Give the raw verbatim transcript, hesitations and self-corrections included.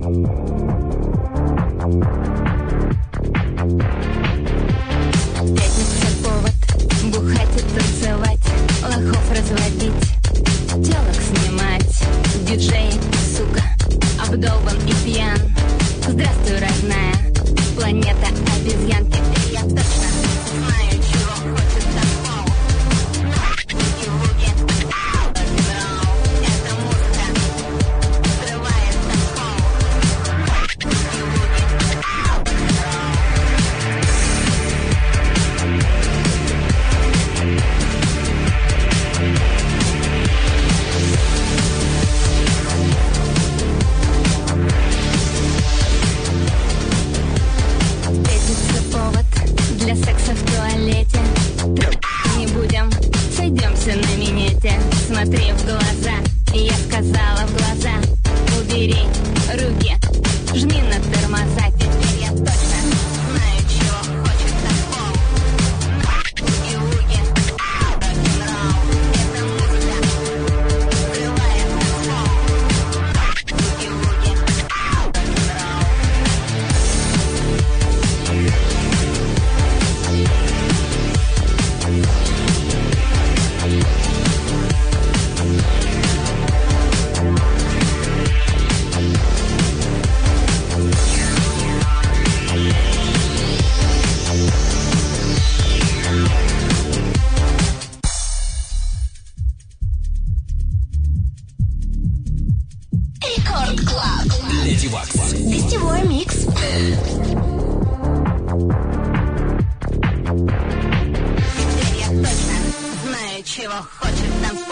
Пятница повод бухать и танцевать, лохов разводить, телок снимать. Диджей, сука, обдолбан и пьян. Здравствуй, родная планета обезьян. Теперь я точно знаю, чего хочет такого. Это музыка взрывает такого. Пятница повод для секса в туалете. Не будем, сойдемся на минете. Смотри в глаза, и я сказала в глаза: убери руки, жми на тормоза. Теперь я точно знаю, чего хочет такого. Буги-вуги, рок-н-ролл. Это музыка взрывает такого. Буги-вуги, рок-н-ролл. Рекорд Клаб. Леди Вакс. Гостевой микс. Теперь я точно знаю, чего хочет танцевать.